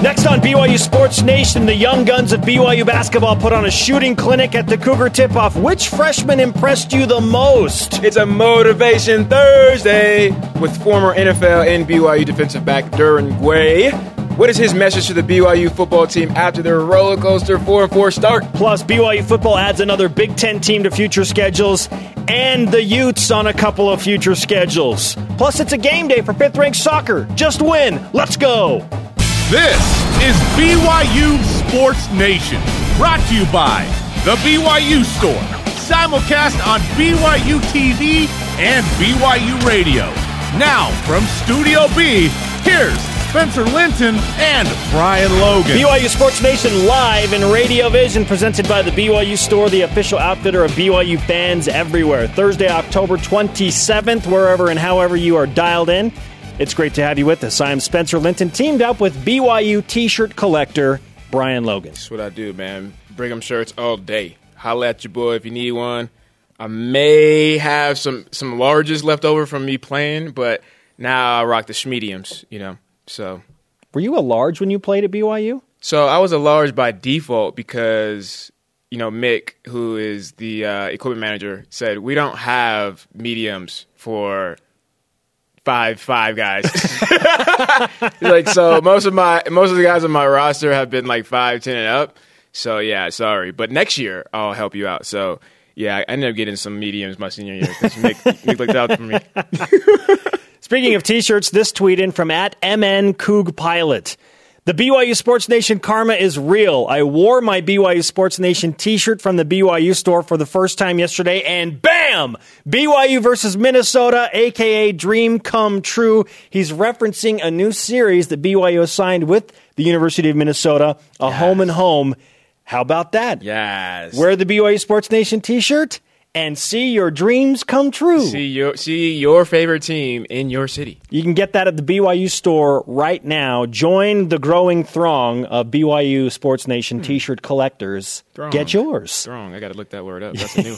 Next on BYU Sports Nation, the young guns of BYU basketball put on a shooting clinic at the Cougar Tip-Off. Which freshman impressed you the most? It's a Motivation Thursday with former NFL and BYU defensive back Duran Guay. What is his message to the BYU football team after their roller coaster 4-4 start? Plus, BYU football adds another Big Ten team to future schedules, and the Utes on a couple of future schedules. Plus, it's a game day for fifth-ranked soccer. Just win. Let's go. This is BYU Sports Nation, brought to you by The BYU Store, simulcast on BYU TV and BYU Radio. Now, from Studio B, here's Spencer Linton and Brian Logan. BYU Sports Nation live in Radio Vision, presented by the BYU Store, the official outfitter of BYU fans everywhere. Thursday, October 27th, wherever and however you are dialed in. It's great to have you with us. I'm Spencer Linton, teamed up with BYU t-shirt collector Brian Logan. That's what I do, man. Brigham shirts all day. Holla at your boy if you need one. I may have some larges left over from me playing, but now I rock the schmediums, So, were you a large when you played at BYU? So I was a large by default because, Mick, who is the equipment manager, said we don't have mediums for five guys. So most of the guys on my roster have been like 5'10" and up. So yeah, sorry, but next year I'll help you out. So yeah, I ended up getting some mediums my senior year because Mick looked out for me. Speaking of t-shirts, this tweet in from @MNCougPilot. The BYU Sports Nation karma is real. I wore my BYU Sports Nation t-shirt from the BYU store for the first time yesterday, and bam! BYU versus Minnesota, a.k.a. Dream Come True. He's referencing a new series that BYU has signed with the University of Minnesota, Home and Home. How about that? Yes. Wear the BYU Sports Nation t-shirt and see your dreams come true. See your favorite team in your city. You can get that at the BYU store right now. Join the growing throng of BYU Sports Nation t-shirt collectors. Throng. Get yours. Throng. I got to look that word up. That's a new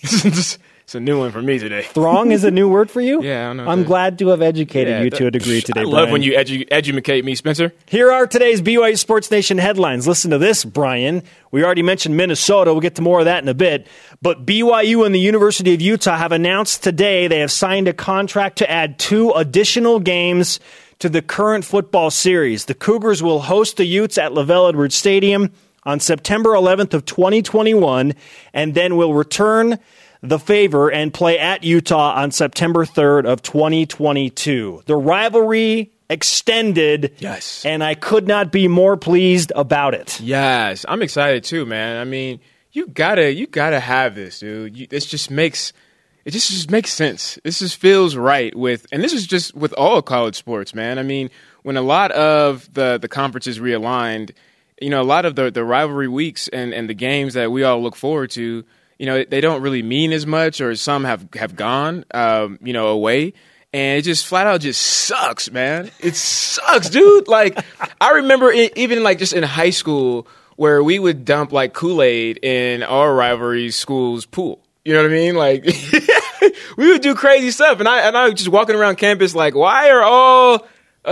It's a new one for me today. Throng is a new word for you? Yeah, I don't know. I'm glad to have educated you to a degree today, Brian. I love when you educate me, Spencer. Here are today's BYU Sports Nation headlines. Listen to this, Brian. We already mentioned Minnesota. We'll get to more of that in a bit. But BYU and the University of Utah have announced today they have signed a contract to add 2 additional games to the current football series. The Cougars will host the Utes at LaVell Edwards Stadium on September 11th of 2021, and then will return the favor and play at Utah on September 3rd of 2022. The rivalry extended. Yes. And I could not be more pleased about it. Yes. I'm excited too, man. I mean, you gotta have this, dude. This just makes sense. This just feels right and this is just with all college sports, man. I mean, when a lot of the conferences realigned, a lot of the rivalry weeks and the games that we all look forward to, they don't really mean as much, or some have gone, away. And it just flat out just sucks, man. It sucks, dude. Like, I remember even like just in high school where we would dump like Kool-Aid in our rivalry school's pool. You know what I mean? Like, we would do crazy stuff. And I was just walking around campus like, why are all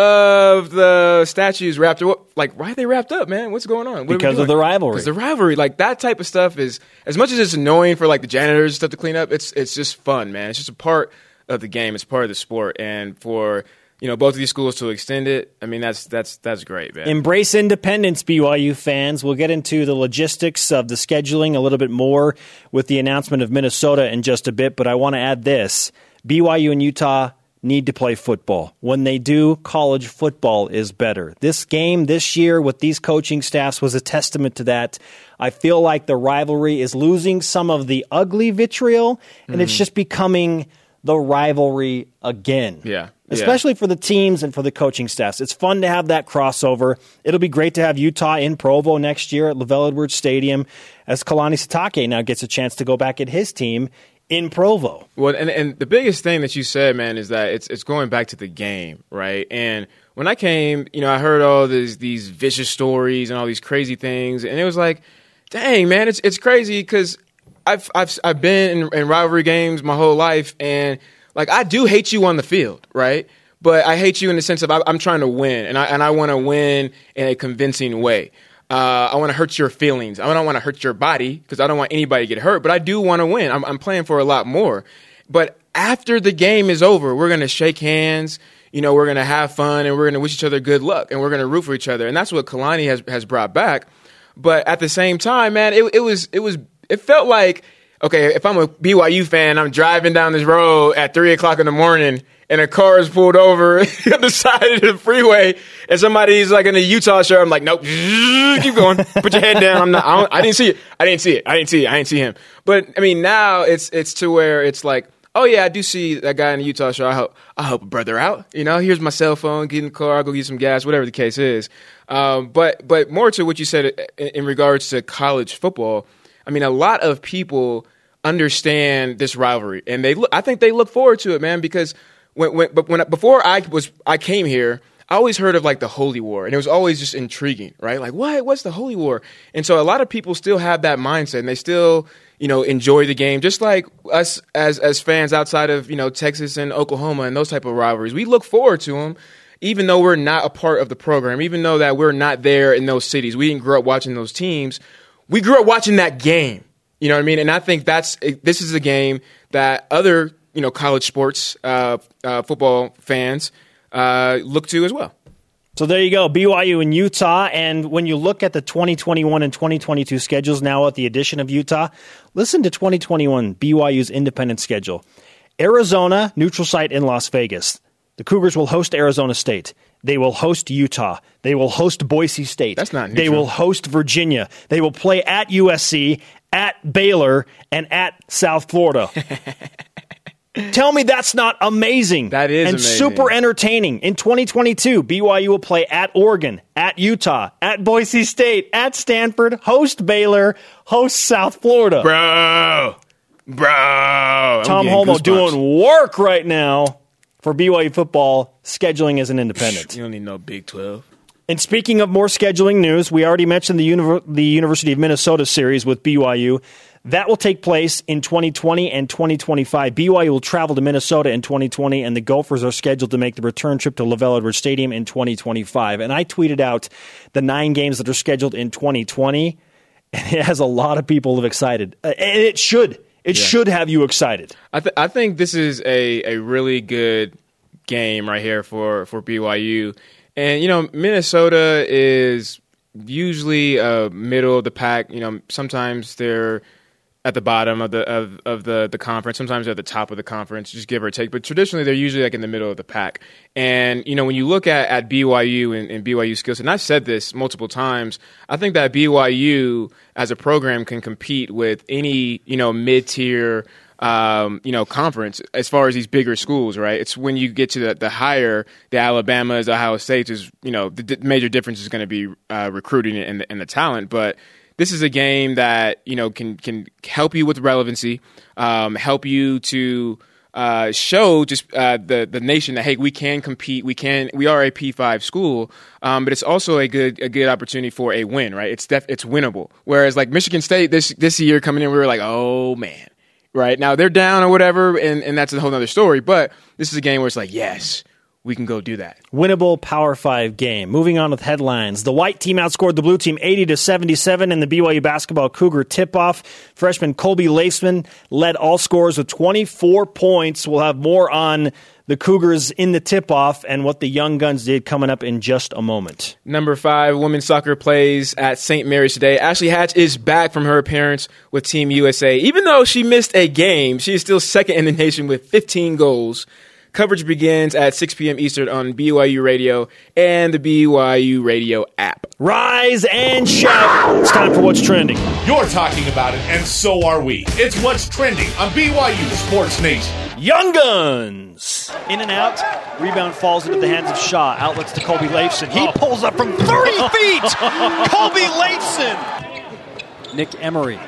of the statues wrapped up? Like, why are they wrapped up, man? What's going on? Because of the rivalry. Because the rivalry, like that type of stuff is, as much as it's annoying for like the janitors and stuff to clean up, it's just fun, man. It's just a part of the game. It's part of the sport. And for, both of these schools to extend it, I mean, that's great, man. Embrace independence, BYU fans. We'll get into the logistics of the scheduling a little bit more with the announcement of Minnesota in just a bit, but I want to add this. BYU and Utah need to play football. When they do, college football is better. This game this year with these coaching staffs was a testament to that. I feel like the rivalry is losing some of the ugly vitriol, and it's just becoming the rivalry again. Yeah. Especially for the teams and for the coaching staffs. It's fun to have that crossover. It'll be great to have Utah in Provo next year at LaVell Edwards Stadium as Kalani Sitake now gets a chance to go back at his team in Provo. Well, and the biggest thing that you said, man, is that it's going back to the game, right? And when I came, I heard all these vicious stories and all these crazy things, and it was like, dang, man, it's crazy because I've been in rivalry games my whole life, and like I do hate you on the field, right? but I hate you in the sense of I'm trying to win, and I want to win in a convincing way. I want to hurt your feelings. I don't want to hurt your body because I don't want anybody to get hurt, but I do want to win. I'm playing for a lot more. But after the game is over, we're going to shake hands. We're going to have fun, and we're going to wish each other good luck, and we're going to root for each other. And that's what Kalani has brought back. But at the same time, man, it felt like, okay, if I'm a BYU fan, I'm driving down this road at 3 o'clock in the morning, and a car is pulled over on the side of the freeway, and somebody's like in a Utah shirt. I'm like, nope, keep going. Put your head down. I didn't see it. I didn't see him. But I mean, now it's to where it's like, oh yeah, I do see that guy in the Utah shirt. I help a brother out. Here's my cell phone. Get in the car. I'll go get some gas. Whatever the case is. But more to what you said in regards to college football. I mean, a lot of people understand this rivalry, and I think they look forward to it, man, because before I came here, I always heard of like the Holy War, and it was always just intriguing, right? Like, what's the Holy War? And so a lot of people still have that mindset, and they still, enjoy the game, just like us as fans outside of, Texas and Oklahoma and those type of rivalries. We look forward to them, even though we're not a part of the program, even though that we're not there in those cities. We didn't grow up watching those teams. We grew up watching that game. You know what I mean? And I think this is a game that other college sports football fans look to as well. So there you go, BYU and Utah. And when you look at the 2021 and 2022 schedules now with the addition of Utah, listen to 2021 BYU's independent schedule. Arizona, neutral site in Las Vegas. The Cougars will host Arizona State. They will host Utah. They will host Boise State. That's not neutral. They will host Virginia. They will play at USC, at Baylor, and at South Florida. Tell me that's not amazing. That is and amazing. Super entertaining. In 2022, BYU will play at Oregon, at Utah, at Boise State, at Stanford, host Baylor, host South Florida. Bro. Tom Holmoe doing work right now for BYU football, scheduling as an independent. You don't need no Big 12. And speaking of more scheduling news, we already mentioned the University of Minnesota series with BYU. That will take place in 2020 and 2025. BYU will travel to Minnesota in 2020, and the Gophers are scheduled to make the return trip to LaVell Edwards Stadium in 2025. And I tweeted out the 9 games that are scheduled in 2020, and it has a lot of people excited. And it should. It should have you excited. I think this is a really good game right here for BYU. And, Minnesota is usually middle of the pack. Sometimes they're at the bottom of the conference. Sometimes they're at the top of the conference, just give or take. But traditionally, they're usually like in the middle of the pack. And, when you look at BYU and BYU skills, and I've said this multiple times, I think that BYU as a program can compete with any, mid-tier conference as far as these bigger schools, right? It's when you get to the higher, the Alabamas, the Ohio States, is the major difference is going to be recruiting and the talent. But this is a game that can help you with relevancy, help you to show just the nation that, hey, we can compete, we are a P5 school, but it's also a good opportunity for a win, right? It's winnable. Whereas like Michigan State this year coming in, we were like, oh man. Right now they're down or whatever, and that's a whole other story. But this is a game where it's like, yes, we can go do that. Winnable Power 5 game. Moving on with headlines. The white team outscored the blue team 80-77 in the BYU basketball Cougar tip-off. Freshman Colby Leifsman led all scorers with 24 points. We'll have more on the Cougars in the tip-off and what the Young Guns did coming up in just a moment. Number 5, women's soccer plays at St. Mary's today. Ashley Hatch is back from her appearance with Team USA. Even though she missed a game, she is still second in the nation with 15 goals. Coverage begins at 6 p.m. Eastern on BYU Radio and the BYU Radio app. Rise and shout. It's time for What's Trending. You're talking about it, and so are we. It's What's Trending on BYU Sports Nation. Young Guns. In and out. Rebound falls into the hands of Shaw. Outlets to Colby Leifsson. He pulls up from 30 feet. Colby Leifsson. Nick Emery.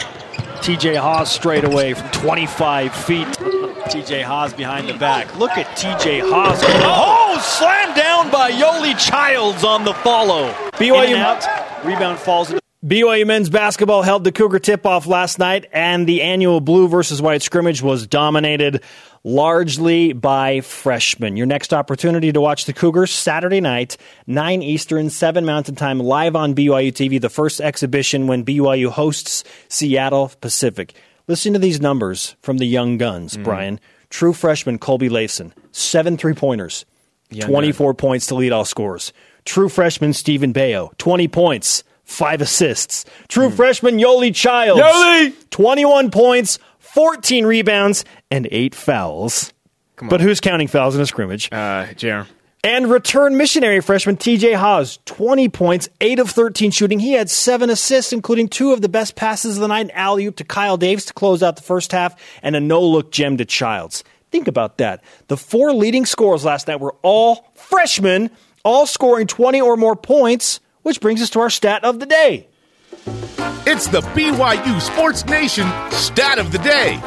TJ Haas straight away from 25 feet. TJ Haas behind the back. Look at TJ Haas. Oh, slammed down by Yoli Childs on the follow. BYU out. Rebound falls into BYU men's basketball held the Cougar tip-off last night, and the annual blue versus white scrimmage was dominated largely by freshmen. Your next opportunity to watch the Cougars Saturday night, 9 Eastern, 7 Mountain Time, live on BYU TV, the first exhibition when BYU hosts Seattle Pacific. Listen to these numbers from the young guns, Brian. True freshman Colby Layson, 7 3-pointers, 24 points to lead all scorers. True freshman Stephen Bayo, 20 points, 5 assists. True freshman Yoli Childs, 21 points, 14 rebounds, and 8 fouls. But who's counting fouls in a scrimmage? Jerem. And return missionary freshman TJ Haas, 20 points, 8 of 13 shooting. He had 7 assists, including 2 of the best passes of the night, an alley-oop to Kyle Davis to close out the first half, and a no-look gem to Childs. Think about that. The 4 leading scorers last night were all freshmen, all scoring 20 or more points, which brings us to our stat of the day. It's the BYU Sports Nation stat of the day.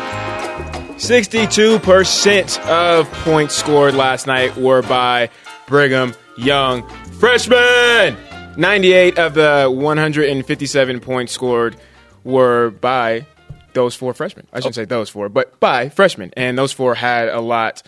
62% of points scored last night were by Brigham Young freshmen. 98 of the 157 points scored were by those 4 freshmen. I shouldn't say those 4, but by freshmen. And those 4 had a lot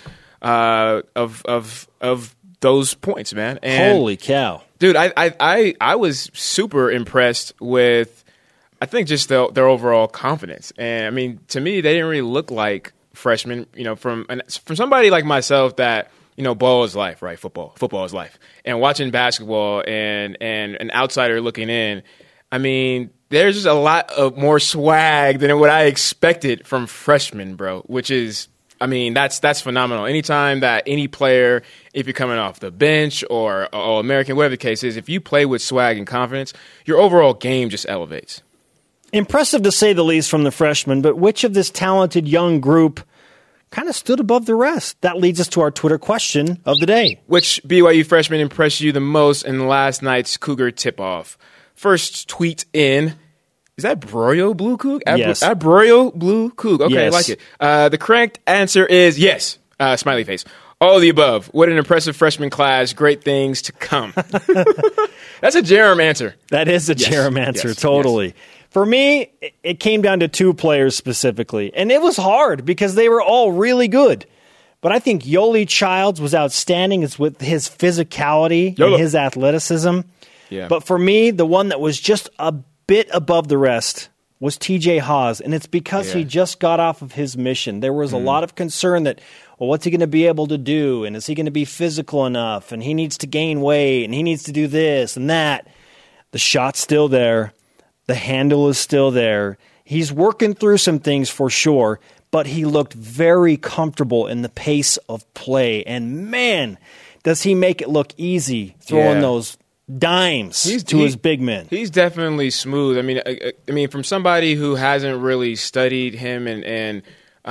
of those points, man. And holy cow. Dude, I was super impressed with, I think, just their overall confidence. And, I mean, to me, they didn't really look like freshmen, from somebody like myself that, ball is life, right? Football is life. And watching basketball and an outsider looking in, I mean, there's just a lot of more swag than what I expected from freshmen, bro, which is, I mean, that's phenomenal. Anytime that any player, if you're coming off the bench or All-American, whatever the case is, if you play with swag and confidence, your overall game just elevates. Impressive to say the least from the freshmen, but which of this talented young group kind of stood above the rest? That leads us to our Twitter question of the day. Which BYU freshman impressed you the most in last night's Cougar tip-off? First tweet in, is that Broyo Blue Coug? Yes. Broyo Blue Coug. Okay, yes. I like it. The correct answer is yes. Smiley face. All of the above. What an impressive freshman class. Great things to come. That's a Jerem answer. That is a Jerem answer, yes, totally. Yes. For me, it came down to 2 players specifically, and it was hard because they were all really good. But I think Yoli Childs was outstanding with his physicality and his athleticism. Yeah. But for me, the one that was just a bit above the rest was TJ Haas, and it's because he just got off of his mission. There was a lot of concern that, well, what's he going to be able to do, and is he going to be physical enough, and he needs to gain weight, and he needs to do this and that. The shot's still there. The handle is still there. He's working through some things for sure, but he looked very comfortable in the pace of play. And, man, does he make it look easy throwing those dimes to his big men. He's definitely smooth. I mean, from somebody who hasn't really studied him and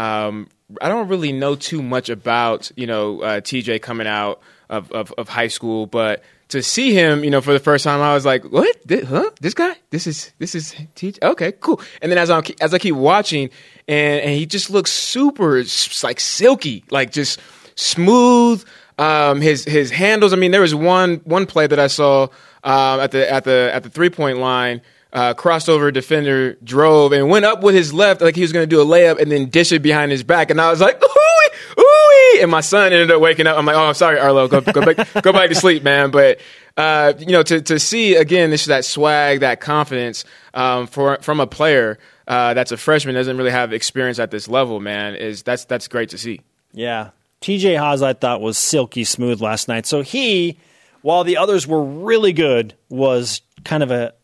I don't really know too much about, TJ coming out of high school, but to see him, for the first time, I was like, "What? This guy? This is TJ? Okay, cool." And then as I keep watching, and he just looks super like silky, like just smooth. His handles. I mean, there was one play that I saw at the 3-point line. Crossed over a defender, drove, and went up with his left like he was going to do a layup, and then dish it behind his back. And I was like, ooh-wee, ooh-wee. And my son ended up waking up. I'm like, oh, I'm sorry, Arlo, go back to sleep, man. But to see again, that swag, that confidence from a player that's a freshman, doesn't really have experience at this level, man. That's great to see. Yeah, TJ Haas, I thought, was silky smooth last night. So he, while the others were really good, was kind of a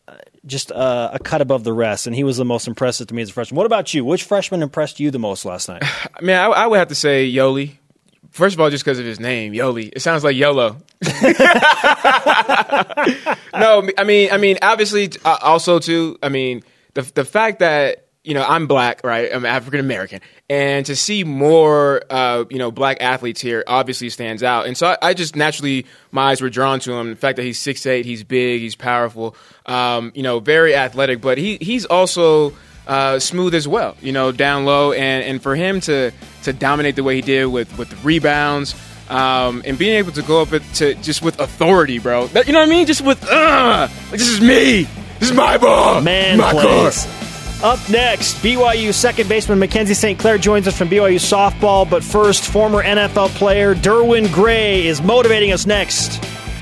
cut above the rest, and he was the most impressive to me as a freshman. What about you? Which freshman impressed you the most last night? I mean, I would have to say Yoli. First of all, just because of his name, Yoli. It sounds like YOLO. No, I mean, obviously, also too. I mean, the fact that I'm black, right? I'm African American, and to see more, black athletes here obviously stands out. And so I just naturally, my eyes were drawn to him. The fact that he's 6'8", he's big, he's powerful, very athletic, but he's also smooth as well, down low, and for him to dominate the way he did with rebounds, and being able to go up to just with authority, bro. You know what I mean? Just with, like, this is me. This is my ball. Man my plays. court. Up next, BYU second baseman Mackenzie St. Clair joins us from BYU softball. But first, former NFL player Derwin Gray is motivating us next.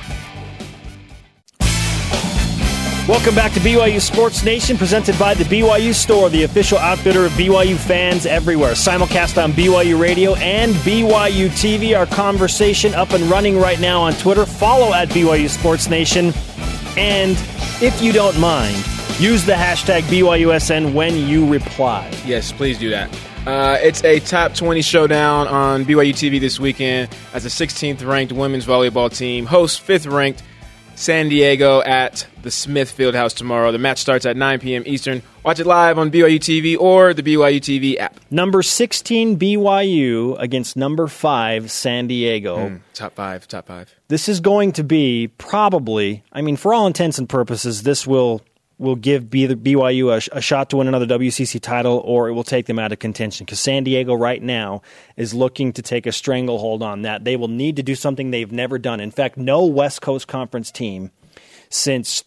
Welcome back to BYU Sports Nation, presented by the BYU Store, the official outfitter of BYU fans everywhere. Simulcast on BYU Radio and BYU TV. Our conversation up and running right now on Twitter. Follow at BYU Sports Nation. And if you don't mind, use the hashtag BYUSN when you reply. Yes, please do that. It's a top 20 showdown on BYU TV this weekend as the 16th ranked women's volleyball team hosts 5th ranked San Diego at the Smith Fieldhouse tomorrow. The match starts at 9 p.m. Eastern. Watch it live on BYU TV or the BYU TV app. Number 16 BYU against number 5 San Diego. Top five. This is going to be probably, for all intents and purposes, this will give BYU a shot to win another WCC title, or it will take them out of contention, because San Diego right now is looking to take a stranglehold on that. They will need to do something they've never done. In fact, no West Coast Conference team since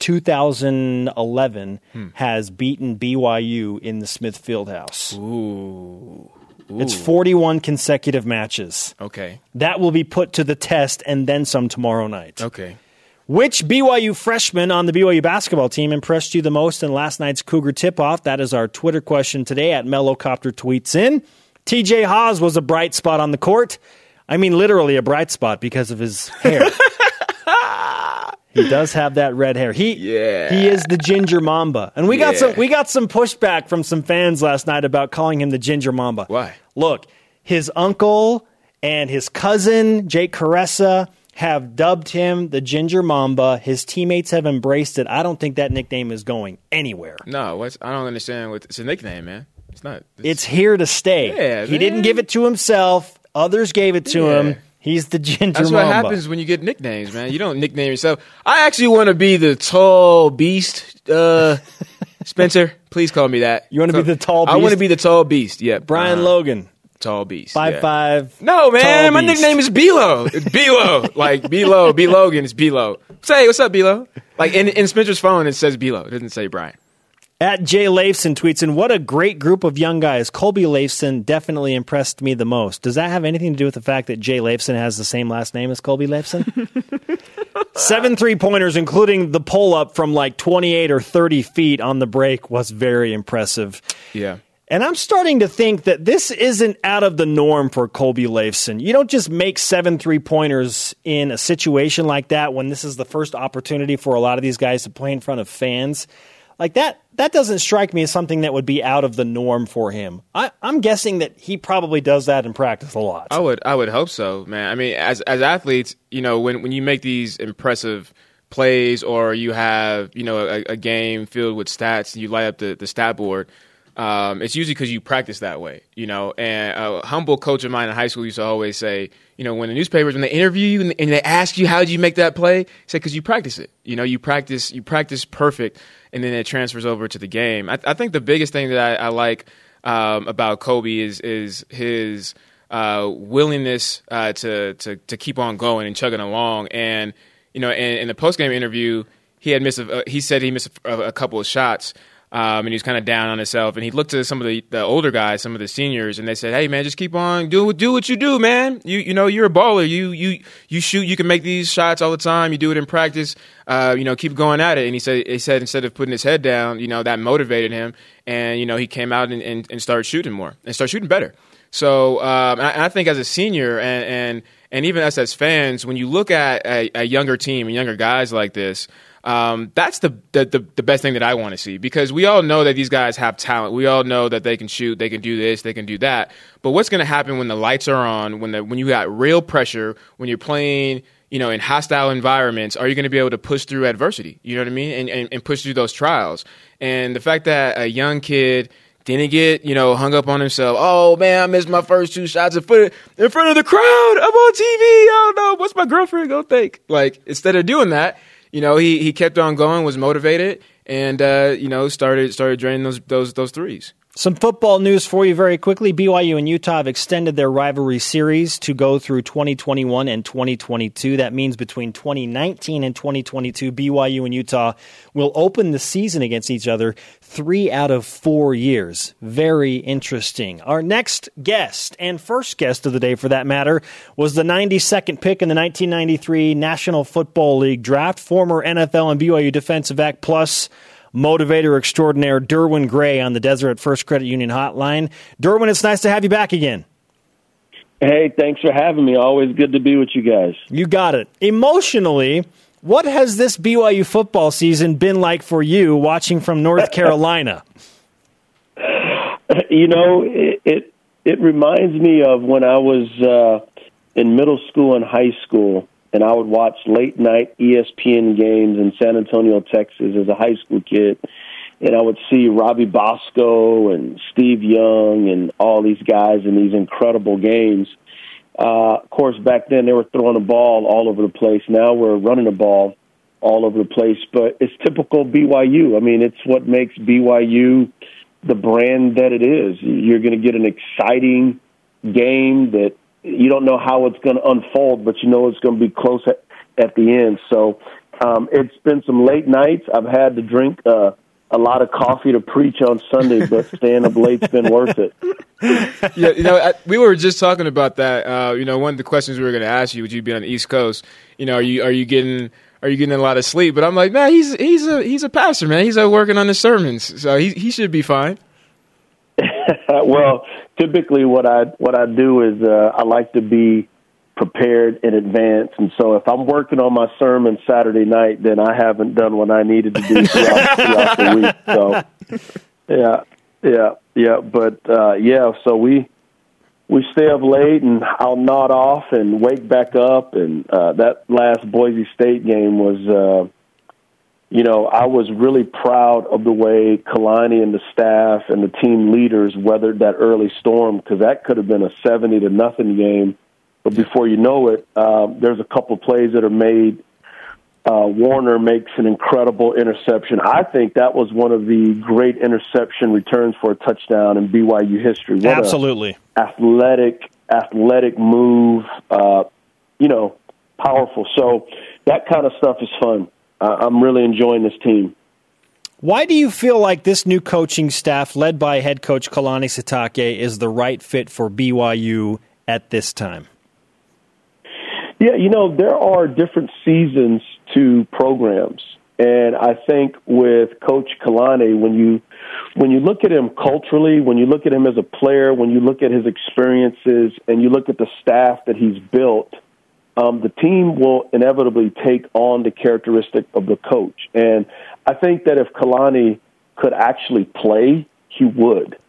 2011 has beaten BYU in the Smith Fieldhouse. Ooh. It's 41 consecutive matches. Okay. That will be put to the test and then some tomorrow night. Okay. Which BYU freshman on the BYU basketball team impressed you the most in last night's Cougar tip-off? That is our Twitter question today at Mellowcopter tweets in. TJ Haws was a bright spot on the court. Literally a bright spot because of his hair. He does have that red hair. He is the Ginger Mamba. And we got some pushback from some fans last night about calling him the Ginger Mamba. Why? Look, his uncle and his cousin, Jake Caressa, have dubbed him the Ginger Mamba. His teammates have embraced it. I don't think that nickname is going anywhere. No, I don't understand. It's a nickname, man. It's not. It's here to stay. Yeah, he didn't give it to himself. Others gave it to him. He's the Ginger Mamba. That's what happens when you get nicknames, man. You don't nickname yourself. I actually want to be the tall beast. Spencer, please call me that. You want to be the tall beast? I want to be the tall beast, yeah. Brian Logan. Tall beast. 5'5". No, man. My nickname is B-Lo. It's B-Lo. Like B-Lo. B. Logan is B-Lo. Say, what's up, B-Lo? Like in Spencer's phone, it says B-Lo. It doesn't say Brian. At Jay Leifson tweets in, what a great group of young guys. Colby Leifson definitely impressed me the most. Does that have anything to do with the fact that Jay Leifson has the same last name as Colby Leifson? 7 3-pointers, including the pull-up from like 28 or 30 feet on the break, was very impressive. Yeah. And I'm starting to think that this isn't out of the norm for Colby Leifson. You don't just make 7 3-pointers in a situation like that when this is the first opportunity for a lot of these guys to play in front of fans. Like that doesn't strike me as something that would be out of the norm for him. I'm guessing that he probably does that in practice a lot. I would hope so, man. As athletes, when you make these impressive plays, or you have a game filled with stats, and you light up the stat board. It's usually because you practice that way, and a humble coach of mine in high school used to always say, when the newspapers, when they interview you and they ask you, how did you make that play? Say, because you practice it. You practice perfect, and then it transfers over to the game. I think the biggest thing that I like about Kobe is his willingness to keep on going and chugging along. And, in the postgame interview, he said he missed a couple of shots. And he was kind of down on himself, and he looked to some of the older guys, some of the seniors, and they said, "Hey, man, just keep on do what you do, man. You're a baller. You shoot. You can make these shots all the time. You do it in practice. Keep going at it." And he said instead of putting his head down, that motivated him, and he came out and started shooting more and started shooting better. So I think as a senior and even us as fans, when you look at a younger team and younger guys like this. That's the best thing that I want to see, because we all know that these guys have talent. We all know that they can shoot, they can do this, they can do that. But what's going to happen when the lights are on, when you got real pressure, when you're playing, in hostile environments? Are you going to be able to push through adversity? You know what I mean? And push through those trials. And the fact that a young kid didn't get, hung up on himself. Oh, man, I missed my first 2 shots in front of the crowd. I'm on TV. I don't know. What's my girlfriend going to think? Like, instead of doing that, he kept on going, was motivated, and started draining those threes. Some football news for you very quickly. BYU and Utah have extended their rivalry series to go through 2021 and 2022. That means between 2019 and 2022, BYU and Utah will open the season against each other 3 out of 4 years. Very interesting. Our next guest, and first guest of the day for that matter, was the 92nd pick in the 1993 National Football League draft, former NFL and BYU defensive back plus motivator extraordinaire Derwin Gray on the Deseret First Credit Union hotline. Derwin, it's nice to have you back again. Hey, thanks for having me. Always good to be with you guys. You got it. Emotionally, what has this BYU football season been like for you watching from North Carolina? You know, it reminds me of when I was in middle school and high school, and I would watch late-night ESPN games in San Antonio, Texas as a high school kid. And I would see Robbie Bosco and Steve Young and all these guys in these incredible games. Of course, back then they were throwing the ball all over the place. Now we're running the ball all over the place. But it's typical BYU. I mean, it's what makes BYU the brand that it is. You're going to get an exciting game that you don't know how it's going to unfold, but you know it's going to be close at the end. So it's been some late nights. I've had to drink a lot of coffee to preach on Sunday, but staying up late's been worth it. Yeah, you know, we were just talking about that. You know, one of the questions we were going to ask you, would you be on the East Coast? You know, are you getting a lot of sleep? But I'm like, man, he's a pastor, man. He's working on his sermons, so he should be fine. Well, typically what I do is I like to be prepared in advance, and so if I'm working on my sermon Saturday night, then I haven't done what I needed to do throughout the week. So, yeah. But so we stay up late, and I'll nod off and wake back up, and that last Boise State game was. I was really proud of the way Kalani and the staff and the team leaders weathered that early storm, because that could have been a 70-0 game. But before you know it, there's a couple plays that are made. Warner makes an incredible interception. I think that was one of the great interception returns for a touchdown in BYU history. What Absolutely. Athletic move, powerful. So that kind of stuff is fun. I'm really enjoying this team. Why do you feel like this new coaching staff, led by head coach Kalani Sitake, is the right fit for BYU at this time? Yeah, there are different seasons to programs. And I think with Coach Kalani, when you look at him culturally, when you look at him as a player, when you look at his experiences, and you look at the staff that he's built, the team will inevitably take on the characteristic of the coach. And I think that if Kalani could actually play, he would,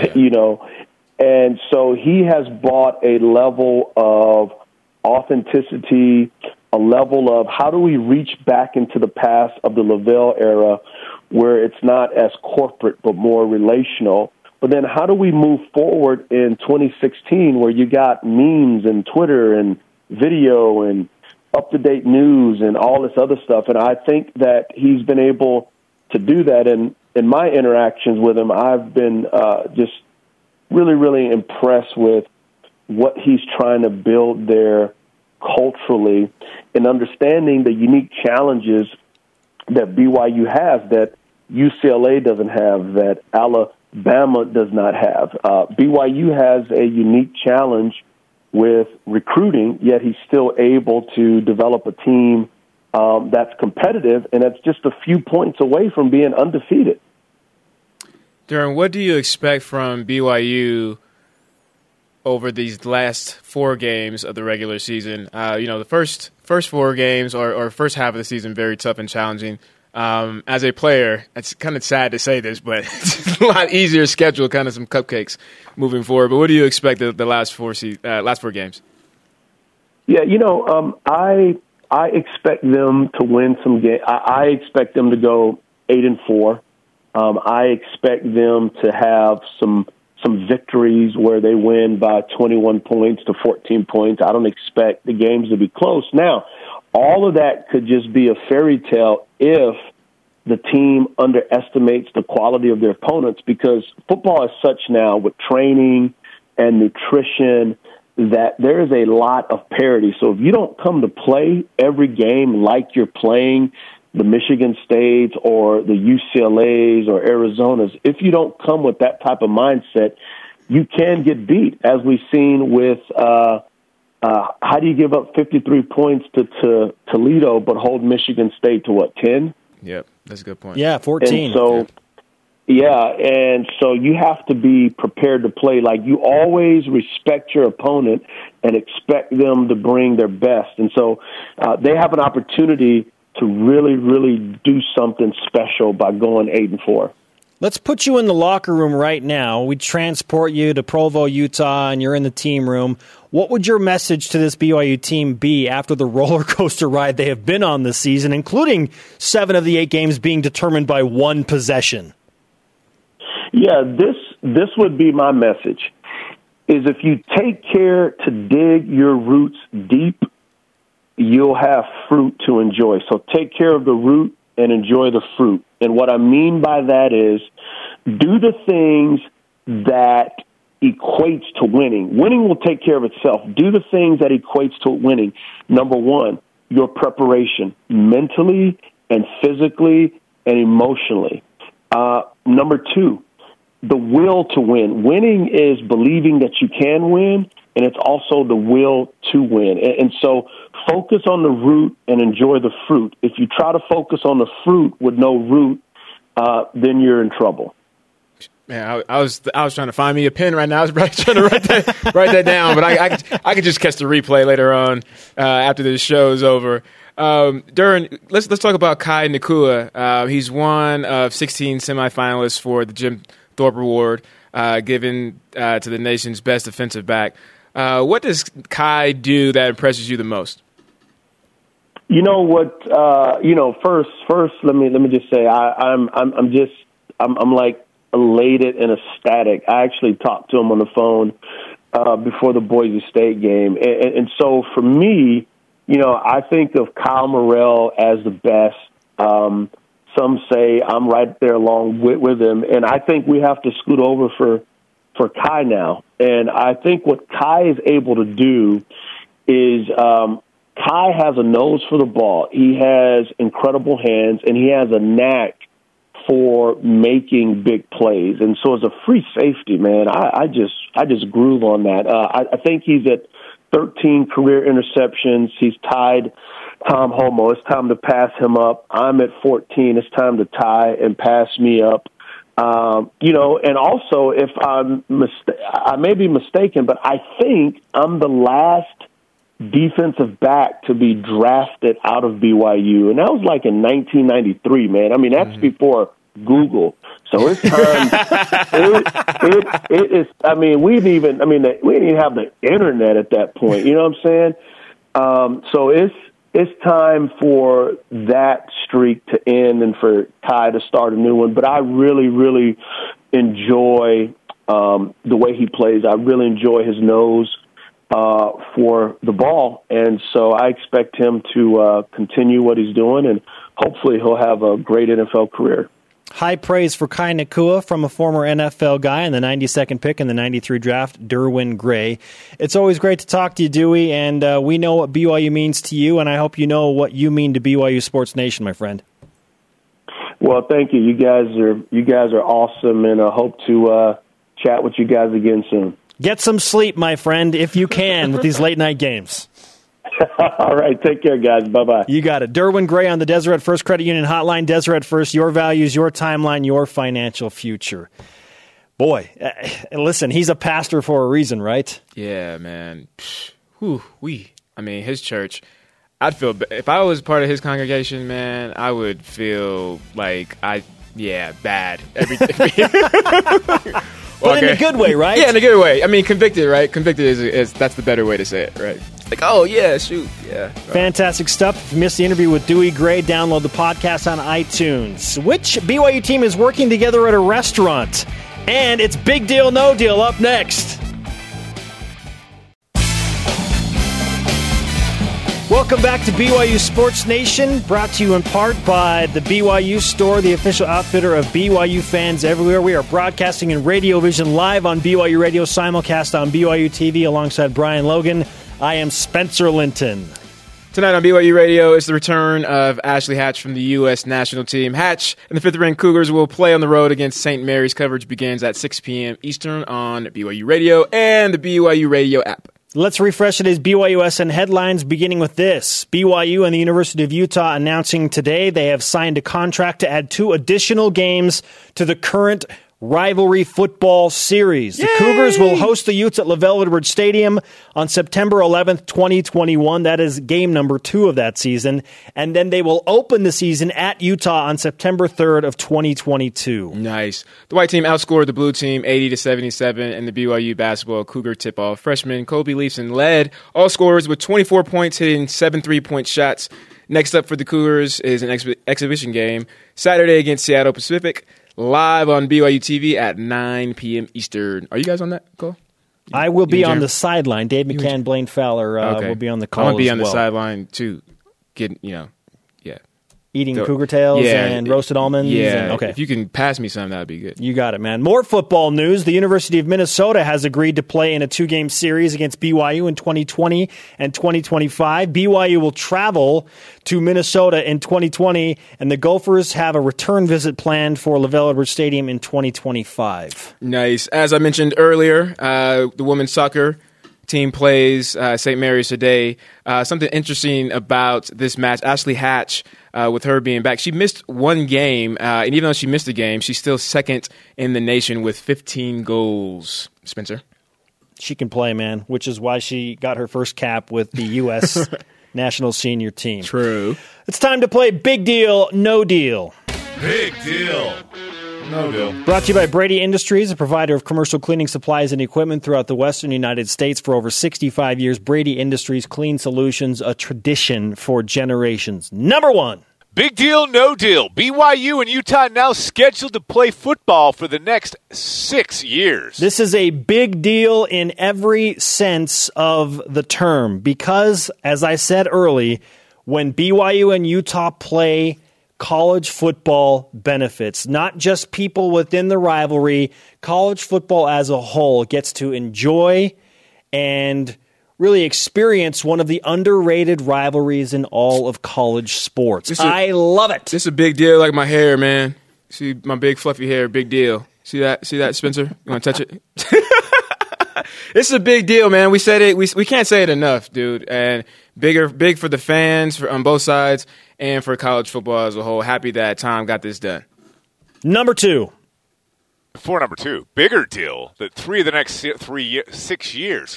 And so he has brought a level of authenticity, a level of how do we reach back into the past of the Lavelle era where it's not as corporate but more relational. But then how do we move forward in 2016 where you got memes and Twitter and video and up-to-date news and all this other stuff. And I think that he's been able to do that. And in my interactions with him, I've been just really, really impressed with what he's trying to build there culturally and understanding the unique challenges that BYU has that UCLA doesn't have, that Alabama does not have. BYU has a unique challenge with recruiting, yet he's still able to develop a team that's competitive, and that's just a few points away from being undefeated. Darren, what do you expect from BYU over these last 4 games of the regular season? The first 4 games or first half of the season, very tough and challenging. As a player, it's kind of sad to say this, but it's a lot easier schedule, kind of some cupcakes moving forward. But what do you expect the last 4 games? Yeah, I expect them to win some games. I expect them to go 8-4. I expect them to have some victories where they win by 21 points to 14 points. I don't expect the games to be close. Now, all of that could just be a fairy tale if the team underestimates the quality of their opponents, because football is such now with training and nutrition that there is a lot of parity. So if you don't come to play every game like you're playing the Michigan States or the UCLAs or Arizonas, if you don't come with that type of mindset, you can get beat, as we've seen with how do you give up 53 points to Toledo but hold Michigan State to, 10? Yep, that's a good point. Yeah, 14. And so, and so you have to be prepared to play. Like, you always respect your opponent and expect them to bring their best. And so they have an opportunity to really, really do something special by going 8-4. Let's put you in the locker room right now. We transport you to Provo, Utah, and you're in the team room. What would your message to this BYU team be after the roller coaster ride they have been on this season, including 7 of the 8 games being determined by 1 possession? Yeah, this would be my message, is if you take care to dig your roots deep, you'll have fruit to enjoy. So take care of the root and enjoy the fruit. And what I mean by that is, do the things that equates to winning. Winning will take care of itself. Do the things that equates to winning. Number 1, your preparation, mentally and physically and emotionally. Number 2, the will to win. Winning is believing that you can win, and it's also the will to win. And so focus on the root and enjoy the fruit. If you try to focus on the fruit with no root, then you're in trouble. Man, I was trying to find me a pen right now. I was trying to write that down, but I could just catch the replay later on after the show is over. Duran, let's talk about Kai Nacua. He's one of 16 semifinalists for the Jim Thorpe Award, given to the nation's best defensive back. What does Kai do that impresses you the most? You know what? First, let me just say I'm like elated and ecstatic. I actually talked to him on the phone before the Boise State game, and so for me, I think of Kyle Morrell as the best. Some say I'm right there along with him, and I think we have to scoot over for Kai now. And I think what Kai is able to do is Kai has a nose for the ball. He has incredible hands, and he has a knack for making big plays. And so as a free safety, man, I just groove on that. I think he's at 13 career interceptions. He's tied Tom Homo. It's time to pass him up. I'm at 14. It's time to tie and pass me up. And also, if I may be mistaken, but I think I'm the last defensive back to be drafted out of BYU, and that was like in 1993, man. I mean, that's before Google. So it's time. It is. I mean, we didn't even have the internet at that point. You know what I'm saying? So it's time for that streak to end and for Kai to start a new one. But I really, really enjoy the way he plays. I really enjoy his nose for the ball. And so I expect him to continue what he's doing, and hopefully he'll have a great NFL career. High praise for Kai Nacua from a former NFL guy in the 92nd pick in the 93 draft, Derwin Gray. It's always great to talk to you, Dewey, and we know what BYU means to you, and I hope you know what you mean to BYU Sports Nation, my friend. Well, thank you. You guys are awesome, and I hope to chat with you guys again soon. Get some sleep, my friend, if you can, with these late-night games. All right. Take care, guys. Bye-bye. You got it. Derwin Gray on the Deseret First Credit Union Hotline. Deseret First, your values, your timeline, your financial future. Boy, listen, he's a pastor for a reason, right? Yeah, man. His church, I'd feel, if I was part of his congregation, man, I would feel like bad. But in a good way, right? Yeah, in a good way. I mean, convicted, right? Convicted is that's the better way to say it, right? Like, oh, yeah, shoot, yeah. Fantastic stuff. If you missed the interview with Dewey Gray, download the podcast on iTunes. Which BYU team is working together at a restaurant? And it's Big Deal, No Deal up next. Welcome back to BYU Sports Nation, brought to you in part by the BYU Store, the official outfitter of BYU fans everywhere. We are broadcasting in Radio Vision live on BYU Radio, simulcast on BYU TV alongside Brian Logan. I am Spencer Linton. Tonight on BYU Radio is the return of Ashley Hatch from the U.S. national team. Hatch and the fifth-ranked Cougars will play on the road against St. Mary's. Coverage begins at 6 p.m. Eastern on BYU Radio and the BYU Radio app. Let's refresh today's BYUSN headlines, beginning with this. BYU and the University of Utah announcing today they have signed a contract to add 2 additional games to the current rivalry football series. Yay! The Cougars will host the Utes at LaVell Edwards Stadium on September 11th, 2021. That is game number 2 of that season. And then they will open the season at Utah on September 3rd of 2022. Nice. The white team outscored the blue team 80-77 in the BYU basketball Cougar tip-off. Freshman Kobe Leafson led all scorers with 24 points, hitting 7 3-point shots. Next up for the Cougars is an exhibition game Saturday against Seattle Pacific, live on BYU TV at 9 p.m. Eastern. Are you guys on that call? I will be on the sideline. Dave McCann, Blaine Fowler will be on the call. I'm going to be as on the well. sideline, too. Eating cougar tails and roasted almonds. Yeah. Okay. If you can pass me some, that would be good. You got it, man. More football news. The University of Minnesota has agreed to play in a 2-game series against BYU in 2020 and 2025. BYU will travel to Minnesota in 2020, and the Gophers have a return visit planned for LaVell Edwards Stadium in 2025. Nice. As I mentioned earlier, the women's soccer team plays St. Mary's today. Something interesting about this match, Ashley Hatch, with her being back, she missed one game, and even though she missed a game, she's still second in the nation with 15 goals. Spencer? She can play, man, which is why she got her first cap with the U.S. national senior team. True. It's time to play Big Deal, No Deal. Big deal. No deal. Brought to you by Brady Industries, a provider of commercial cleaning supplies and equipment throughout the western United States for over 65 years. Brady Industries Clean Solutions, a tradition for generations. Number 1. Big deal, no deal. BYU and Utah now scheduled to play football for the next 6 years. This is a big deal in every sense of the term because, as I said early, when BYU and Utah play, college football benefits. Not just people within the rivalry. College football as a whole gets to enjoy and really experience one of the underrated rivalries in all of college sports. I love it. This is a big deal, like my hair, man. See my big fluffy hair, big deal. See that, Spencer? You want to touch it? This is a big deal, man. We said it. We can't say it enough, dude. And big for the fans on both sides and for college football as a whole. Happy that Tom got this done. Number 2. Before number 2, bigger deal that 3 of the next 6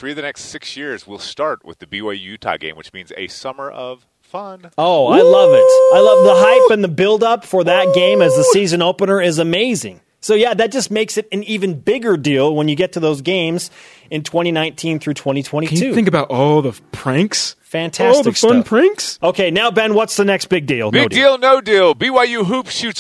years will start with the BYU-Utah game, which means a summer of fun. Oh, I love it. I love the hype and the build-up for that game as the season opener is amazing. So, yeah, that just makes it an even bigger deal when you get to those games in 2019 through 2022. Can you think about all the pranks? Fantastic all the fun stuff. pranks? Okay, now, Ben, what's the next big deal? Big deal, no deal. BYU Hoops shoots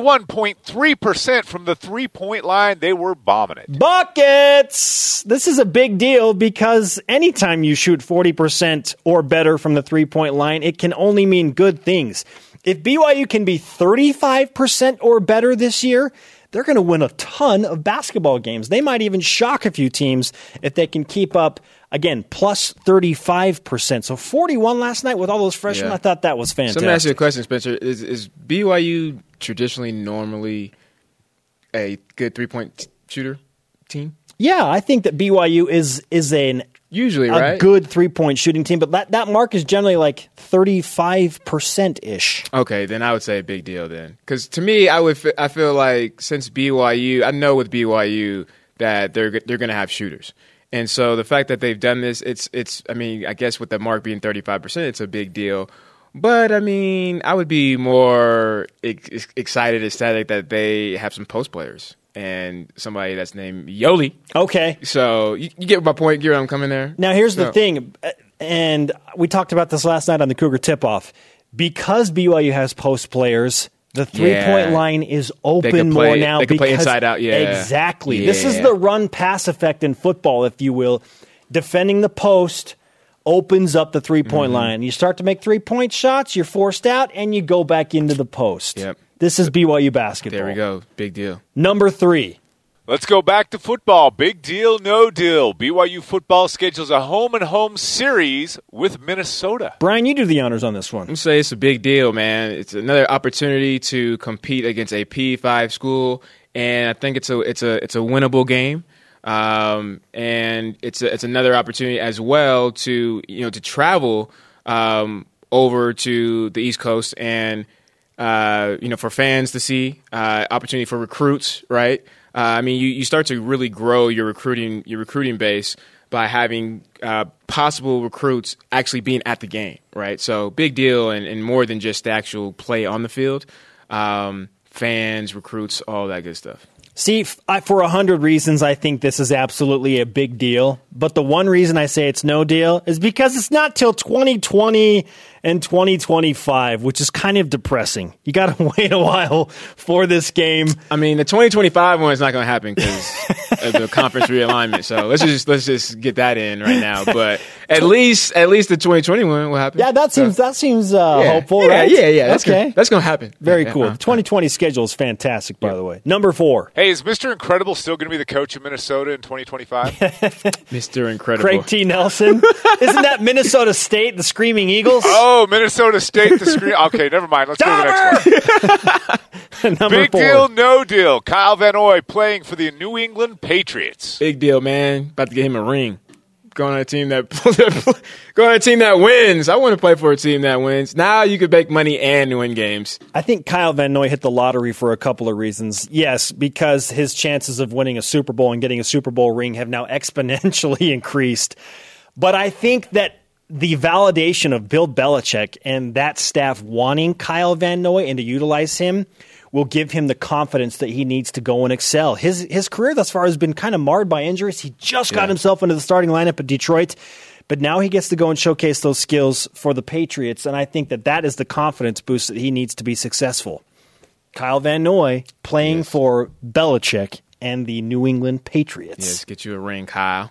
41.3% from the three-point line. They were bombing it. Buckets! This is a big deal because anytime you shoot 40% or better from the three-point line, it can only mean good things. If BYU can be 35% or better this year, they're going to win a ton of basketball games. They might even shock a few teams if they can keep up, again, plus 35%. So 41 last night with all those freshmen, I thought that was fantastic. So let me ask you a question, Spencer. Is BYU traditionally normally a good three-point shooter team? Yeah, I think that BYU is usually a good three-point shooting team, but that mark is generally like 35%-ish. Okay, then I would say a big deal then. Because to me, I feel like since BYU, I know with BYU that they're going to have shooters. And so the fact that they've done this, it's I mean, I guess with the mark being 35%, it's a big deal. But, I mean, I would be more excited, ecstatic that they have some post players. And somebody that's named Yoli. Okay. So you get my point. Get where I'm coming there. Now, here's the thing, and we talked about this last night on the Cougar Tip-Off. Because BYU has post players, the three-point line is open more now. They can play inside out, Exactly. Yeah. This is the run-pass effect in football, if you will. Defending the post, opens up the three-point line. You start to make three-point shots, you're forced out, and you go back into the post. Yep. This is BYU basketball. There we go. Big deal. Number 3. Let's go back to football. Big deal, no deal. BYU football schedules a home-and-home series with Minnesota. Brian, you do the honors on this one. I'm going to say it's a big deal, man. It's another opportunity to compete against a P5 school, and I think it's a winnable game. And it's another opportunity as well to travel over to the East Coast and for fans to see, opportunity for recruits, right? You start to really grow your recruiting base by having possible recruits actually being at the game, right? So big deal, and more than just the actual play on the field. Fans, recruits, all that good stuff. See, for 100 reasons, I think this is absolutely a big deal. But the one reason I say it's no deal is because it's not till 2020 and 2025, which is kind of depressing. You got to wait a while for this game. I mean, the 2025 one is not going to happen because of the conference realignment. So let's just get that in right now. But at least the 2021 will happen. Yeah, that seems hopeful, right? Yeah. That's okay. That's going to happen. Very cool. The 2020 schedule is fantastic, by the way. Number 4. Hey, is Mr. Incredible still going to be the coach of Minnesota in 2025? Mr. Incredible. Craig T. Nelson. Isn't that Minnesota State, the Screaming Eagles? Oh, Minnesota State, the screen. Okay, never mind. Let's go to the next one. Number Big 4. deal, no deal. Kyle Van Noy playing for the New England Patriots. Big deal, man. About to get him a ring. Going on a team that wins. I want to play for a team that wins. Now you could make money and win games. I think Kyle Van Noy hit the lottery for a couple of reasons. Yes, because his chances of winning a Super Bowl and getting a Super Bowl ring have now exponentially increased. But I think that the validation of Bill Belichick and that staff wanting Kyle Van Noy and to utilize him will give him the confidence that he needs to go and excel. His career thus far has been kind of marred by injuries. He just got himself into the starting lineup at Detroit, but now he gets to go and showcase those skills for the Patriots, and I think that is the confidence boost that he needs to be successful. Kyle Van Noy playing for Belichick and the New England Patriots. Yes, get you a ring, Kyle.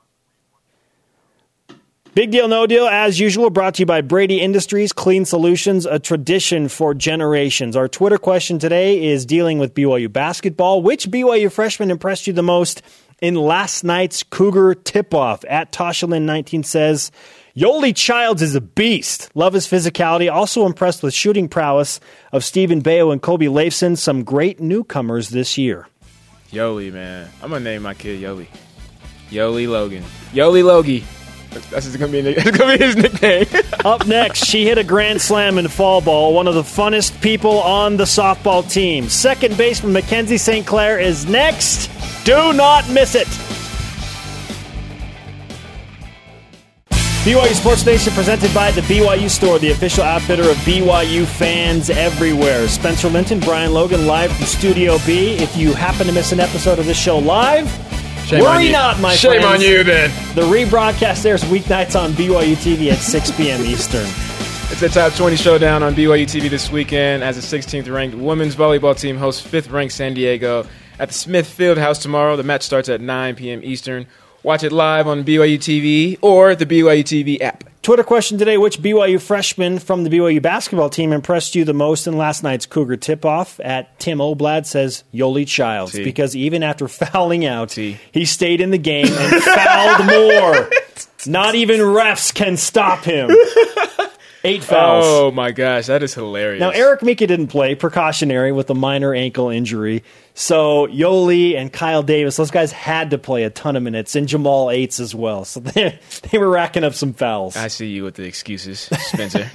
Big deal, no deal, as usual, brought to you by Brady Industries, clean solutions, a tradition for generations. Our Twitter question today is dealing with BYU basketball. Which BYU freshman impressed you the most in last night's Cougar tip-off? At Toshalin19 says, Yoli Childs is a beast. Love his physicality. Also impressed with shooting prowess of Stephen Bayo and Kobe Leifson, some great newcomers this year. Yoli, man. I'm going to name my kid Yoli. Yoli Logan. Yoli Logie. That's going to be his nickname. Up next, she hit a grand slam in fall ball, one of the funnest people on the softball team. Second baseman Mackenzie St. Clair is next. Do not miss it. BYU Sports Nation presented by the BYU Store, the official outfitter of BYU fans everywhere. Spencer Linton, Brian Logan, live from Studio B. If you happen to miss an episode of this show live, worry not, my friends. Shame on you, then. The rebroadcast airs weeknights on BYU TV at 6 p.m. Eastern. It's the Top 20 Showdown on BYU TV this weekend as the 16th-ranked women's volleyball team hosts 5th-ranked San Diego at the Smith Fieldhouse tomorrow. The match starts at 9 p.m. Eastern. Watch it live on BYU TV or the BYU TV app. Twitter question today, which BYU freshman from the BYU basketball team impressed you the most in last night's Cougar tip-off? At Tim Oblad says Yoli Childs, because even after fouling out, he stayed in the game and fouled more. Not even refs can stop him. 8 fouls. Oh, my gosh. That is hilarious. Now, Eric Mika didn't play, precautionary, with a minor ankle injury. So, Yoli and Kyle Davis, those guys had to play a ton of minutes, and Jamal Aites as well. So, they were racking up some fouls. I see you with the excuses, Spencer.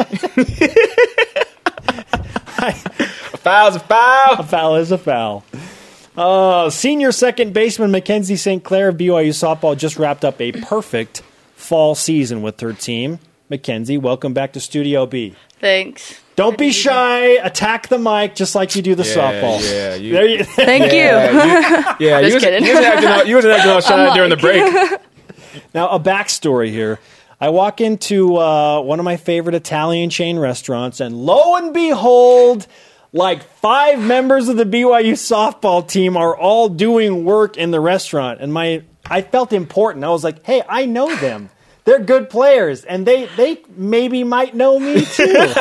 A foul's a foul. A foul is a foul. Senior second baseman Mackenzie St. Clair of BYU softball just wrapped up a perfect fall season with her team. Mackenzie, welcome back to Studio B. Thanks. Don't be shy. Attack the mic just like you do the softball. Yeah. Thank you. Just kidding. You wasn't acting all shy during the break. Now, a backstory here. I walk into one of my favorite Italian chain restaurants, and lo and behold, like 5 members of the BYU softball team are all doing work in the restaurant. And I felt important. I was like, hey, I know them. They're good players, and they maybe might know me too.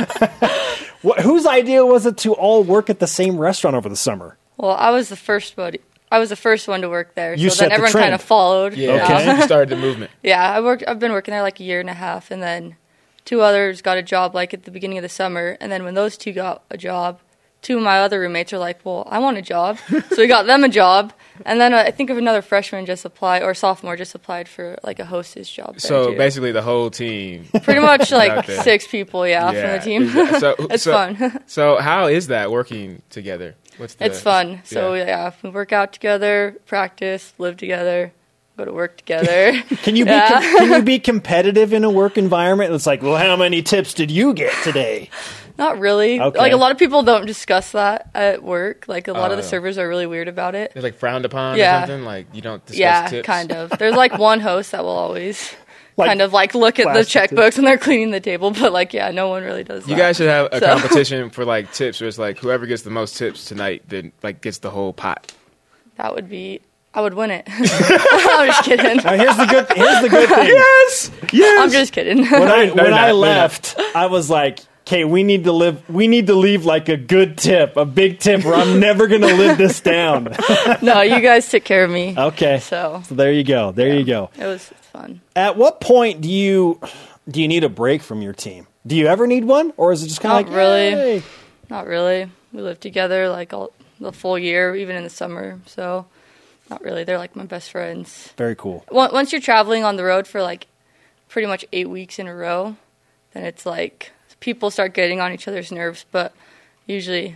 Whose idea was it to all work at the same restaurant over the summer? Well, I was the first one to work there. You so set then the everyone trend. kind of followed. Yeah, Okay. you started the movement. Yeah, I've been working there like a year and a half, and then 2 others got a job like at the beginning of the summer. And then when those 2 got a job, 2 of my other roommates are like, well, I want a job. So we got them a job. And then I think of another freshman just applied, or sophomore just applied for like a hostess job. So too. basically the whole team. Pretty much out like there. 6 people, from the team. So, It's fun. So how is that working together? It's fun. So we work out together, practice, live together, go to work together. Can you be competitive in a work environment? It's like, well, how many tips did you get today? Not really. Okay. Like a lot of people don't discuss that at work. Like a lot of the servers are really weird about it. They're like frowned upon Yeah. or something? Like you don't discuss tips? Kind of. There's like one host that will always Like kind of like look at the plastic tips? checkbooks when they're cleaning the table, but like no one really does that. You guys should have a So- competition for like tips where it's like whoever gets the most tips tonight then like gets the whole pot. That would be. I would win it. I'm just kidding. Now, here's the good thing. Yes. I'm just kidding. When I not. left, I was like, okay, we need to leave like a good tip, a big tip, or I'm never going to live this down. No, you guys took care of me. Okay. So there you go. There you go. it's fun. At what point do you need a break from your team? Do you ever need one, or is it just kind of Not like really. "Hey"? Not really. We live together like the full year, even in the summer. So not really. They're like my best friends. Very cool. Once you're traveling on the road for like pretty much 8 weeks in a row, then it's like people start getting on each other's nerves. But usually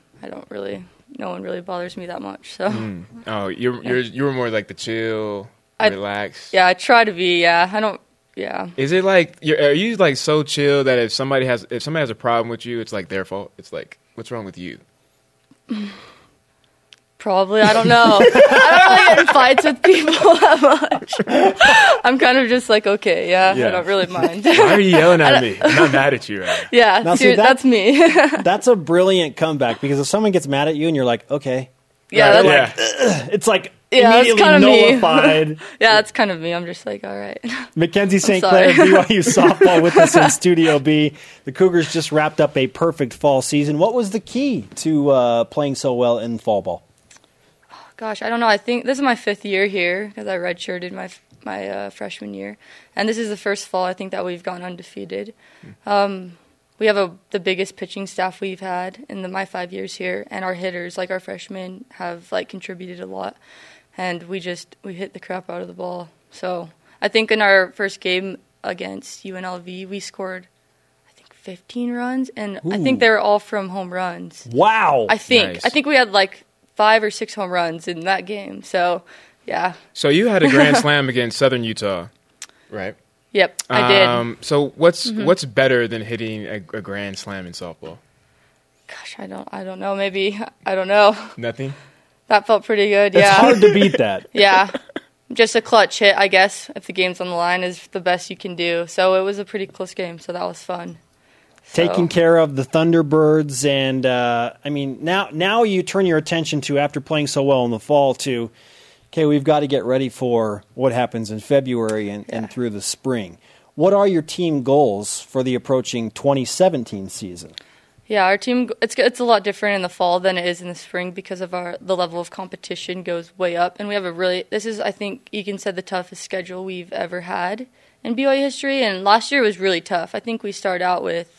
no one really bothers me that much. So Oh, you were more like the chill, relax. yeah, I try to be. Yeah, I don't. Yeah. Is it like are you like so chill that if somebody has a problem with you, it's like their fault? It's like what's wrong with you? Probably. I don't know. I don't really get in fights with people that much. I'm kind of just like, okay, yeah. I don't really mind. Why are you yelling at me? I'm not mad at you. Right? Yeah, Now, see, that's me. That's a brilliant comeback because if someone gets mad at you and you're like, okay, Yeah, Yeah. it's like Yeah, that's immediately kinda me. nullified. yeah, that's kind of me. I'm just like, all right. Mackenzie St. sorry. Clair, BYU softball with us in Studio B. The Cougars just wrapped up a perfect fall season. What was the key to playing so well in fall ball? Gosh, I don't know. I think this is my 5th year here because I redshirted my freshman year, and this is the first fall I think that we've gone undefeated. We have the biggest pitching staff we've had in my 5 years here, and our hitters, like our freshmen, have like contributed a lot, and we hit the crap out of the ball. So I think in our first game against UNLV, we scored 15 runs, and I think they were all from home runs. Wow. I think Nice. we had like 5 or 6 home runs in that game. So, yeah. So you had a grand slam against Southern Utah, right? Yep, I did. So what's better than hitting a grand slam in softball? Gosh, I don't know. Maybe I don't know. Nothing. That felt pretty good. It's Yeah, hard to beat that. yeah. Just a clutch hit, I guess. If the game's on the line, is the best you can do. So it was a pretty close game. So that was fun. Taking care of the Thunderbirds, and I mean, now you turn your attention to, after playing so well in the fall, to, okay, we've got to get ready for what happens in February and through the spring. What are your team goals for the approaching 2017 season? Yeah, our team, it's a lot different in the fall than it is in the spring because of the level of competition goes way up. And we have this is, I think Egan said, the toughest schedule we've ever had in BYU history. And last year was really tough. I think we start out with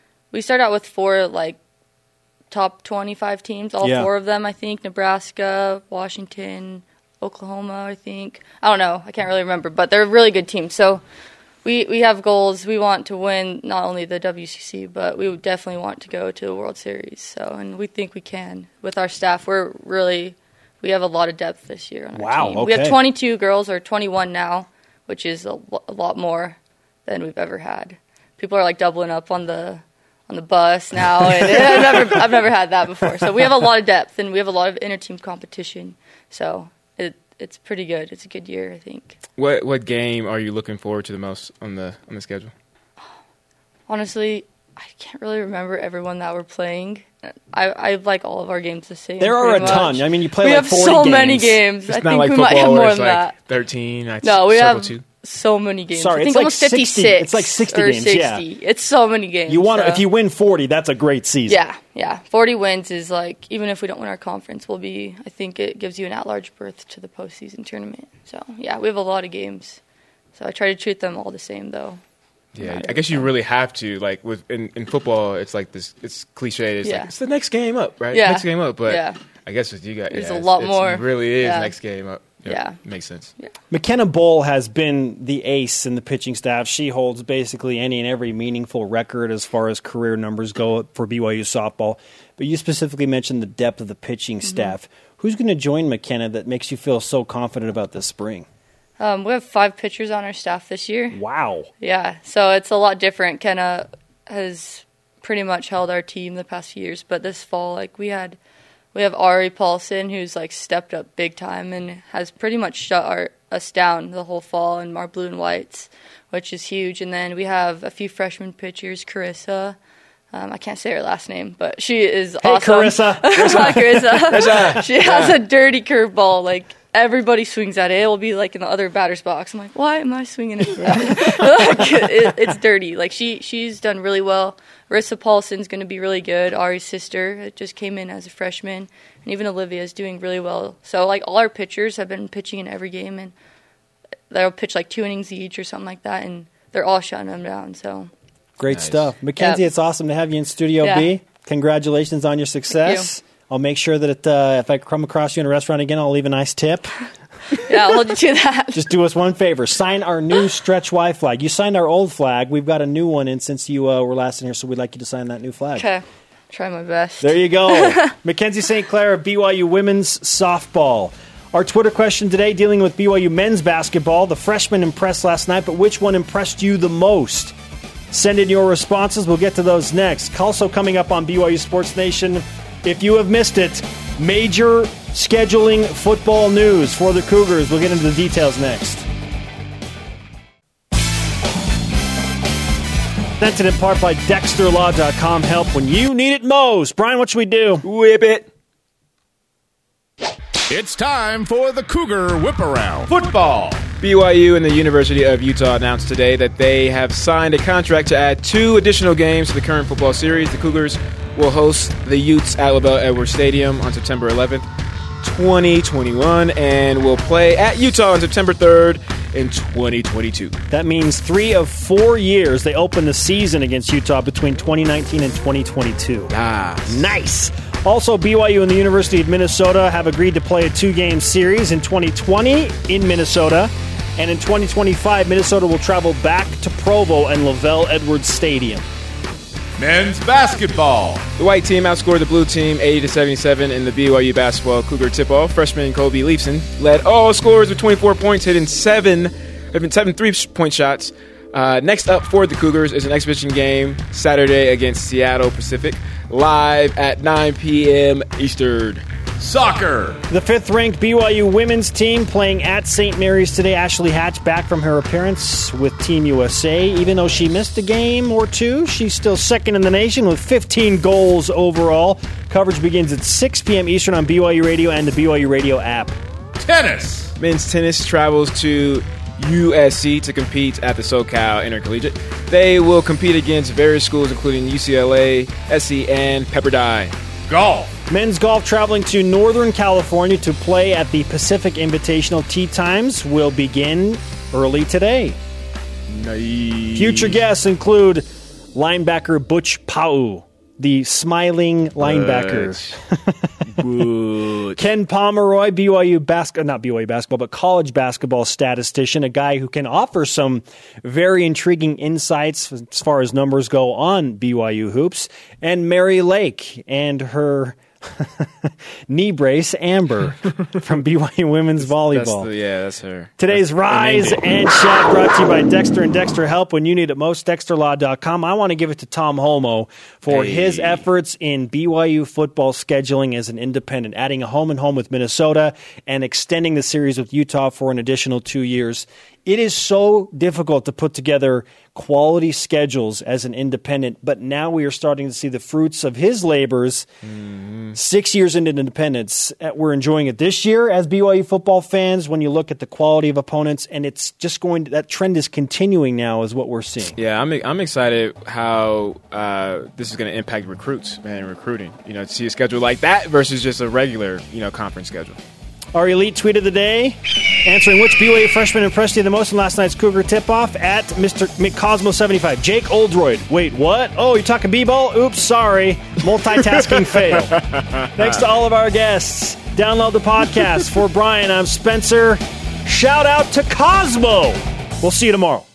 4 like top 25 teams, all 4 of them, I think. Nebraska, Washington, Oklahoma, I think. I don't know. I can't really remember, but they're a really good team. So we have goals. We want to win not only the WCC, but we would definitely want to go to the World Series. So, and we think we can with our staff. We have a lot of depth this year on our team. Okay. We have 22 girls, or 21 now, which is a lot more than we've ever had. People are like doubling up on the bus now, and I've never had that before. So we have a lot of depth, and we have a lot of inter-team competition. So it's pretty good. It's a good year, I think. What game are you looking forward to the most on the schedule? Honestly, I can't really remember everyone that we're playing. I like all of our games the same. There are a pretty ton. much. I mean, you play we like have 40 so games. many games. It's I not think like we might have football more where it's than like that. 13. No, we have 2. so many games. Sorry, I think it's like almost 56. 56. It's like 60 or games, 60. yeah. It's so many games. If you win 40, that's a great season. Yeah. 40 wins is like, even if we don't win our conference, I think it gives you an at-large berth to the postseason tournament. So, yeah, we have a lot of games. So I try to treat them all the same, though. Yeah, I guess you really have to. Like in football, it's like this. It's cliche. It's like it's the next game up, right? Yeah. Next game up. But I guess with you guys, there's a lot more. It really is next game up. Yeah. Makes sense. Yeah. McKenna Bull has been the ace in the pitching staff. She holds basically any and every meaningful record as far as career numbers go for BYU softball. But you specifically mentioned the depth of the pitching staff. Who's going to join McKenna that makes you feel so confident about this spring? We have 5 pitchers on our staff this year. Wow. Yeah, so it's a lot different. Kenna has pretty much held our team the past few years, but this fall, like we have Ari Paulson, who's like stepped up big time and has pretty much shut us down the whole fall in our blue and whites, which is huge. And then we have a few freshman pitchers, Carissa. I can't say her last name, but she is awesome. Carissa. Carissa. She has a dirty curveball, like. Everybody swings at it. It will be like in the other batter's box. I'm like, why am I swinging it? It's dirty. Like she's done really well. Rissa Paulson's going to be really good. Ari's sister just came in as a freshman, and even Olivia is doing really well. So like all our pitchers have been pitching in every game, and they'll pitch like 2 innings each or something like that, and they're all shutting them down. So great stuff, Mackenzie. It's awesome to have you in Studio B. Congratulations on your success. I'll make sure that if I come across you in a restaurant again, I'll leave a nice tip. Yeah, I'll hold you to that. Just do us one favor. Sign our new Stretch Y flag. You signed our old flag. We've got a new one in since you were last in here, so we'd like you to sign that new flag. Okay. Try my best. There you go. Mackenzie St. Clair of BYU women's softball. Our Twitter question today dealing with BYU men's basketball. The freshmen impressed last night, but which one impressed you the most? Send in your responses. We'll get to those next. Also coming up on BYU Sports Nation, if you have missed it, major scheduling football news for the Cougars. We'll get into the details next. Presented in part by DexterLaw.com. Help when you need it most. Brian, what should we do? Whip it. It's time for the Cougar Whip Around. Football. BYU and the University of Utah announced today that they have signed a contract to add 2 additional games to the current football series. The Cougars will host the Utes at LaBelle Edwards Stadium on September 11th, 2021, and will play at Utah on September 3rd in 2022. That means 3 of 4 years they open the season against Utah between 2019 and 2022. Nice. Also, BYU and the University of Minnesota have agreed to play a 2-game series in 2020 in Minnesota. And in 2025, Minnesota will travel back to Provo and LaBelle Edwards Stadium. Men's basketball. The white team outscored the blue team 80-77 in the BYU basketball Cougar tip-off. Freshman Kobe Leifson led all scorers with 24 points, hitting 7 3-point shots. Next up for the Cougars is an exhibition game Saturday against Seattle Pacific, live at 9 p.m. Eastern. Soccer. The 5th-ranked BYU women's team playing at St. Mary's today. Ashley Hatch back from her appearance with Team USA. Even though she missed a game or 2, she's still second in the nation with 15 goals overall. Coverage begins at 6 p.m. Eastern on BYU Radio and the BYU Radio app. Tennis. Men's tennis travels to USC to compete at the SoCal Intercollegiate. They will compete against various schools including UCLA, SC, and Pepperdine. Golf. Men's golf traveling to Northern California to play at the Pacific Invitational. Tee times will begin early today. Nice. Future guests include linebacker Butch Pau, the smiling linebacker. Ken Pomeroy, not BYU basketball, but college basketball statistician, a guy who can offer some very intriguing insights as far as numbers go on BYU hoops. And Mary Lake and her knee brace, Amber, from BYU women's volleyball. That's her. Today's Rise and Chat brought to you by Dexter and Dexter Help when you need it most. DexterLaw.com. I want to give it to Tom Holmoe for his efforts in BYU football scheduling as an independent, adding a home and home with Minnesota and extending the series with Utah for an additional 2 years. It is so difficult to put together quality schedules as an independent, but now we are starting to see the fruits of his labors. 6 years into independence, we're enjoying it this year as BYU football fans when you look at the quality of opponents, and it's just that trend is continuing now is what we're seeing. Yeah, I'm excited how this is going to impact recruits, man, recruiting. To see a schedule like that versus just a regular, conference schedule. Our elite tweet of the day, answering which BYU freshman impressed you the most in last night's Cougar tip-off at Mr. McCosmo75. Jake Oldroyd. Wait, what? Oh, you're talking B-ball? Oops, sorry. Multitasking fail. Thanks to all of our guests. Download the podcast. For Brian, I'm Spencer. Shout out to Cosmo. We'll see you tomorrow.